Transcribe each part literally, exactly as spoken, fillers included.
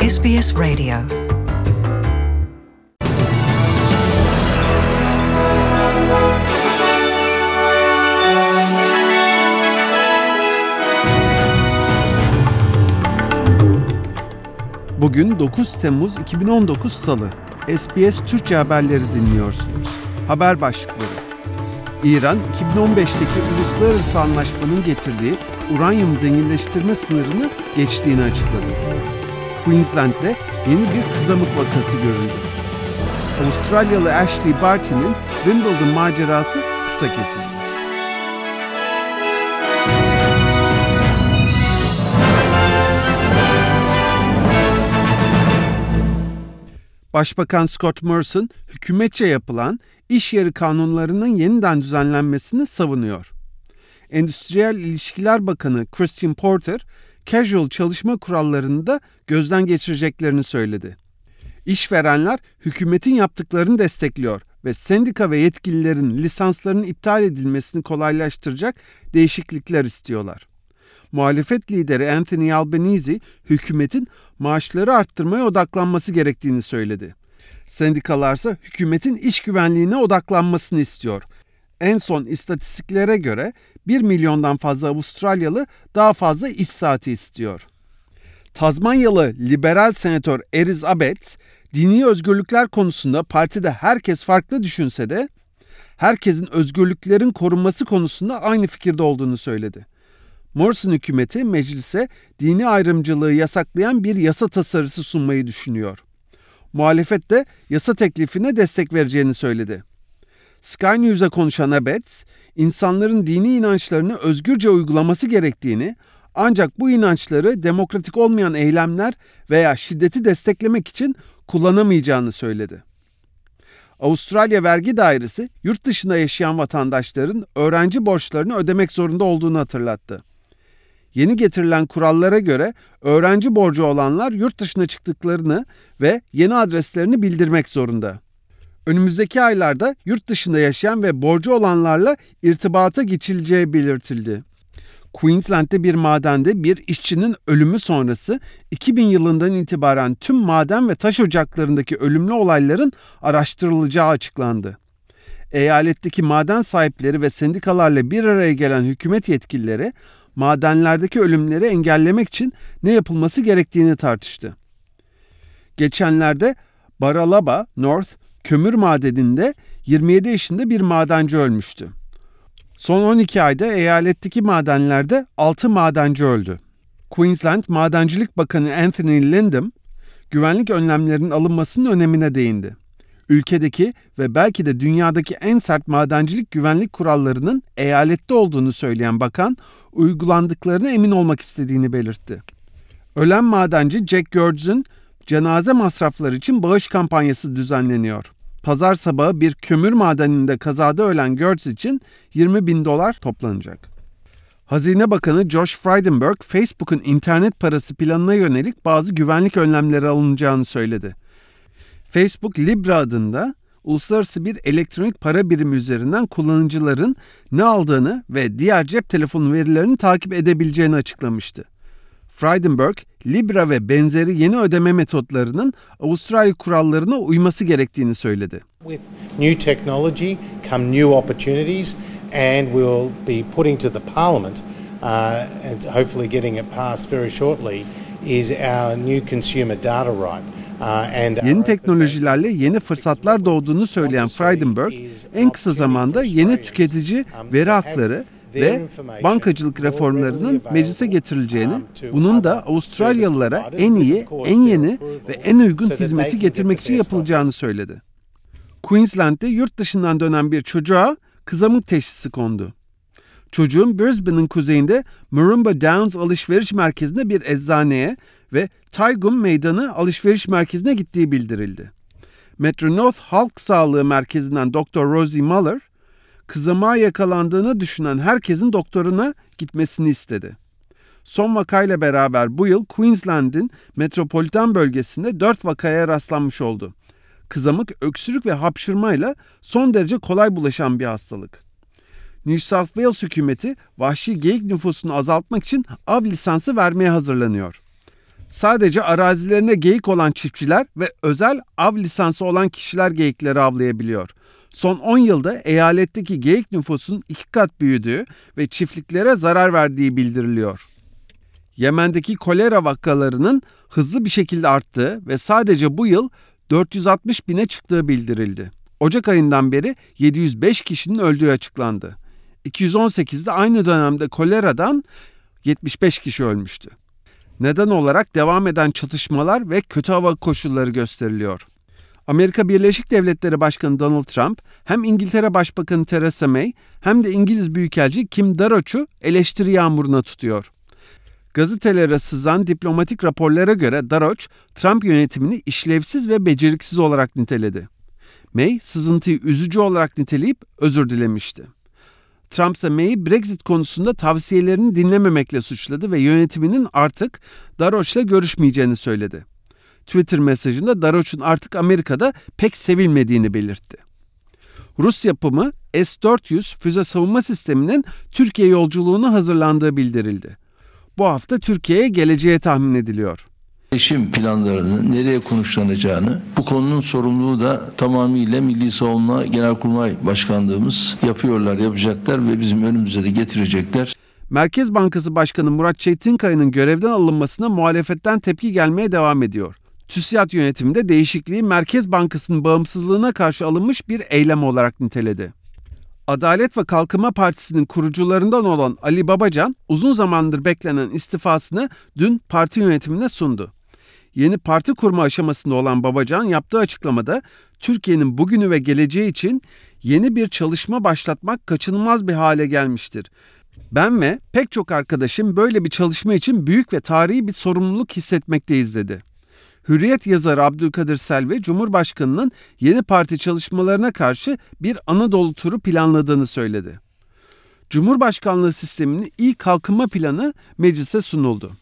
S B S Radio. Bugün dokuz Temmuz iki bin on dokuz Salı. S B S Türkçe haberleri dinliyorsunuz. Haber başlıkları. İran, iki bin on beşteki uluslararası anlaşmanın getirdiği uranyum zenginleştirme sınırını geçtiğini açıkladı. Queensland'de yeni bir kızamık vakası görüldü. Avustralyalı Ashley Barty'nin Wimbledon macerası kısa kesildi. Başbakan Scott Morrison, hükümetçe yapılan iş yeri kanunlarının yeniden düzenlenmesini savunuyor. Endüstriyel İlişkiler Bakanı Christian Porter, casual çalışma kurallarını da gözden geçireceklerini söyledi. İşverenler hükümetin yaptıklarını destekliyor ve sendika ve yetkililerin lisanslarının iptal edilmesini kolaylaştıracak değişiklikler istiyorlar. Muhalefet lideri Anthony Albanese, hükümetin maaşları arttırmaya odaklanması gerektiğini söyledi. Sendikalarsa hükümetin iş güvenliğine odaklanmasını istiyor. En son istatistiklere göre bir milyondan fazla Avustralyalı daha fazla iş saati istiyor. Tazmanyalı liberal senatör Eriz Abetz, dini özgürlükler konusunda partide herkes farklı düşünse de herkesin özgürlüklerin korunması konusunda aynı fikirde olduğunu söyledi. Morrison hükümeti meclise dini ayrımcılığı yasaklayan bir yasa tasarısı sunmayı düşünüyor. Muhalefet de yasa teklifine destek vereceğini söyledi. Sky News'a konuşan Abetz, insanların dini inançlarını özgürce uygulaması gerektiğini, ancak bu inançları demokratik olmayan eylemler veya şiddeti desteklemek için kullanamayacağını söyledi. Avustralya Vergi Dairesi, yurt dışında yaşayan vatandaşların öğrenci borçlarını ödemek zorunda olduğunu hatırlattı. Yeni getirilen kurallara göre öğrenci borcu olanlar yurt dışına çıktıklarını ve yeni adreslerini bildirmek zorunda. Önümüzdeki aylarda yurt dışında yaşayan ve borcu olanlarla irtibata geçileceği belirtildi. Queensland'de bir madende bir işçinin ölümü sonrası iki bin yılından itibaren tüm maden ve taş ocaklarındaki ölümlü olayların araştırılacağı açıklandı. Eyaletteki maden sahipleri ve sendikalarla bir araya gelen hükümet yetkilileri madenlerdeki ölümleri engellemek için ne yapılması gerektiğini tartıştı. Geçenlerde Baralaba North kömür madeninde yirmi yedi yaşında bir madenci ölmüştü. Son on iki ayda eyaletteki madenlerde altı madenci öldü. Queensland Madencilik Bakanı Anthony Lindham, güvenlik önlemlerinin alınmasının önemine değindi. Ülkedeki ve belki de dünyadaki en sert madencilik güvenlik kurallarının eyalette olduğunu söyleyen bakan, uygulandıklarına emin olmak istediğini belirtti. Ölen madenci Jack George'un cenaze masrafları için bağış kampanyası düzenleniyor. Pazar sabahı bir kömür madeninde kazada ölen George için yirmi bin dolar toplanacak. Hazine Bakanı Josh Frydenberg, Facebook'un internet parası planına yönelik bazı güvenlik önlemleri alınacağını söyledi. Facebook, Libra adında uluslararası bir elektronik para birimi üzerinden kullanıcıların ne aldığını ve diğer cep telefonu verilerini takip edebileceğini açıklamıştı. Frydenberg, Libra ve benzeri yeni ödeme metotlarının Avustralya kurallarına uyması gerektiğini söyledi. With new technology come new opportunities and we'll be putting to the Parliament uh, and hopefully getting it passed very shortly is our new consumer data right. Yeni teknolojilerle yeni fırsatlar doğduğunu söyleyen Frydenberg, en kısa zamanda yeni tüketici veri hakları ve bankacılık reformlarının meclise getirileceğini, bunun da Avustralyalılara en iyi, en yeni ve en uygun hizmeti getirmek için yapılacağını söyledi. Queensland'de yurt dışından dönen bir çocuğa kızamık teşhisi kondu. Çocuğun Brisbane'ın kuzeyinde Murrumba Downs alışveriş merkezinde bir eczaneye ve Taigum Meydanı alışveriş merkezine gittiği bildirildi. Metro North Halk Sağlığı Merkezi'nden Doktor Rosie Muller, kızamığa yakalandığını düşünen herkesin doktoruna gitmesini istedi. Son vakayla beraber bu yıl Queensland'in metropolitan bölgesinde dört vakaya rastlanmış oldu. Kızamık, öksürük ve hapşırmayla son derece kolay bulaşan bir hastalık. New South Wales hükümeti vahşi geyik nüfusunu azaltmak için av lisansı vermeye hazırlanıyor. Sadece arazilerine geyik olan çiftçiler ve özel av lisansı olan kişiler geyikleri avlayabiliyor. Son on yılda eyaletteki geyik nüfusun iki kat büyüdüğü ve çiftliklere zarar verdiği bildiriliyor. Yemen'deki kolera vakalarının hızlı bir şekilde arttığı ve sadece bu yıl dört yüz altmış bine çıktığı bildirildi. Ocak ayından beri yedi yüz beş kişinin öldüğü açıklandı. iki yüz on sekizde aynı dönemde koleradan yetmiş beş kişi ölmüştü. Neden olarak devam eden çatışmalar ve kötü hava koşulları gösteriliyor. Amerika Birleşik Devletleri Başkanı Donald Trump hem İngiltere Başbakanı Theresa May hem de İngiliz Büyükelçi Kim Darroch'u eleştiri yağmuruna tutuyor. Gazetelere sızan diplomatik raporlara göre Darroch, Trump yönetimini işlevsiz ve beceriksiz olarak niteledi. May, sızıntıyı üzücü olarak niteleyip özür dilemişti. Trump ise May'i Brexit konusunda tavsiyelerini dinlememekle suçladı ve yönetiminin artık Darroch'la görüşmeyeceğini söyledi. Twitter mesajında Darroch'un artık Amerika'da pek sevilmediğini belirtti. Rus yapımı S dört yüz füze savunma sisteminin Türkiye yolculuğuna hazırlandığı bildirildi. Bu hafta Türkiye'ye geleceği tahmin ediliyor. Gelişim planlarını, nereye konuşlanacağını, bu konunun sorumluluğu da tamamıyla Milli Savunma Genelkurmay Başkanlığımız yapıyorlar, yapacaklar ve bizim önümüze de getirecekler. Merkez Bankası Başkanı Murat Çetinkaya'nın görevden alınmasına muhalefetten tepki gelmeye devam ediyor. TÜSİAD yönetiminde değişikliği Merkez Bankası'nın bağımsızlığına karşı alınmış bir eylem olarak niteledi. Adalet ve Kalkınma Partisi'nin kurucularından olan Ali Babacan, uzun zamandır beklenen istifasını dün parti yönetimine sundu. Yeni parti kurma aşamasında olan Babacan yaptığı açıklamada, Türkiye'nin bugünü ve geleceği için yeni bir çalışma başlatmak kaçınılmaz bir hale gelmiştir. Ben ve pek çok arkadaşım böyle bir çalışma için büyük ve tarihi bir sorumluluk hissetmekteyiz dedi. Hürriyet yazarı Abdülkadir Selvi, Cumhurbaşkanı'nın yeni parti çalışmalarına karşı bir Anadolu turu planladığını söyledi. Cumhurbaşkanlığı sisteminin ilk kalkınma planı meclise sunuldu.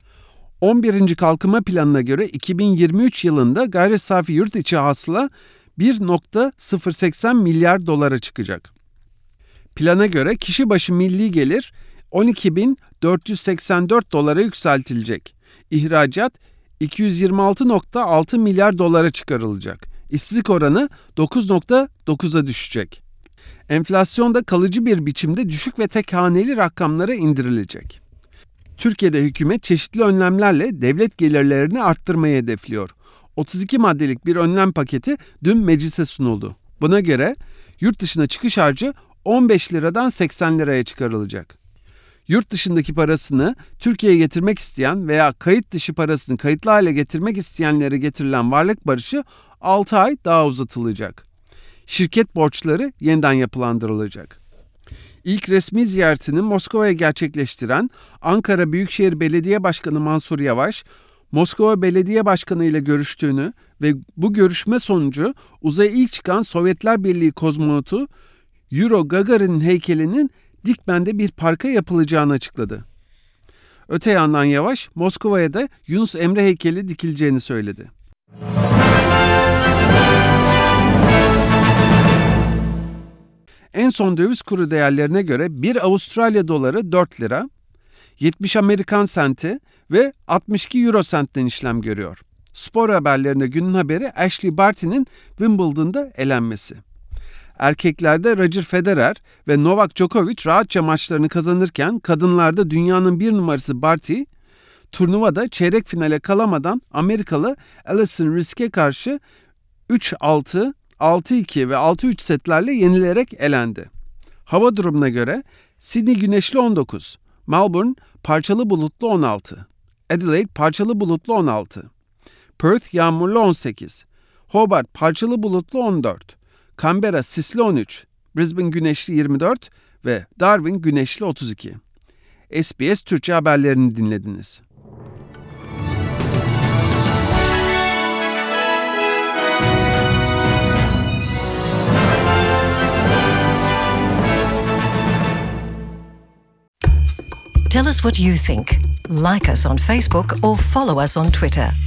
on birinci kalkınma planına göre iki bin yirmi üç yılında gayri safi yurt içi hasıla bir virgül sıfır seksen milyar dolara çıkacak. Plana göre kişi başı milli gelir on iki bin dört yüz seksen dört dolara yükseltilecek. İhracat iki yüz yirmi altı virgül altı milyar dolara çıkarılacak. İşsizlik oranı dokuz virgül dokuza düşecek. Enflasyon da kalıcı bir biçimde düşük ve tek haneli rakamlara indirilecek. Türkiye'de hükümet çeşitli önlemlerle devlet gelirlerini arttırmayı hedefliyor. otuz iki maddelik bir önlem paketi dün meclise sunuldu. Buna göre yurt dışına çıkış harcı on beş liradan seksen liraya çıkarılacak. Yurt dışındaki parasını Türkiye'ye getirmek isteyen veya kayıt dışı parasını kayıtlı hale getirmek isteyenlere getirilen varlık barışı altı ay daha uzatılacak. Şirket borçları yeniden yapılandırılacak. İlk resmi ziyaretini Moskova'ya gerçekleştiren Ankara Büyükşehir Belediye Başkanı Mansur Yavaş, Moskova Belediye Başkanı ile görüştüğünü ve bu görüşme sonucu uzaya ilk çıkan Sovyetler Birliği kozmonotu Yuri Gagarin'in heykelinin Dikmen'de bir parka yapılacağını açıkladı. Öte yandan Yavaş, Moskova'ya da Yunus Emre heykeli dikileceğini söyledi. En son döviz kuru değerlerine göre bir Avustralya doları dört lira, yetmiş Amerikan senti ve altmış iki Euro sentten işlem görüyor. Spor haberlerinde günün haberi Ashley Barty'nin Wimbledon'da elenmesi. Erkeklerde Roger Federer ve Novak Djokovic rahatça maçlarını kazanırken kadınlarda dünyanın bir numarası Barty, turnuvada çeyrek finale kalamadan Amerikalı Alison Risk'e karşı üç altı, altı iki ve altı üç setlerle yenilerek elendi. Hava durumuna göre Sydney güneşli on dokuz, Melbourne parçalı bulutlu on altı, Adelaide parçalı bulutlu on altı, Perth yağmurlu on sekiz, Hobart parçalı bulutlu on dört, Canberra sisli on üç, Brisbane güneşli yirmi dört ve Darwin güneşli otuz iki. S B S Türkçe haberlerini dinlediniz. Tell us what you think. Like us on Facebook or follow us on Twitter.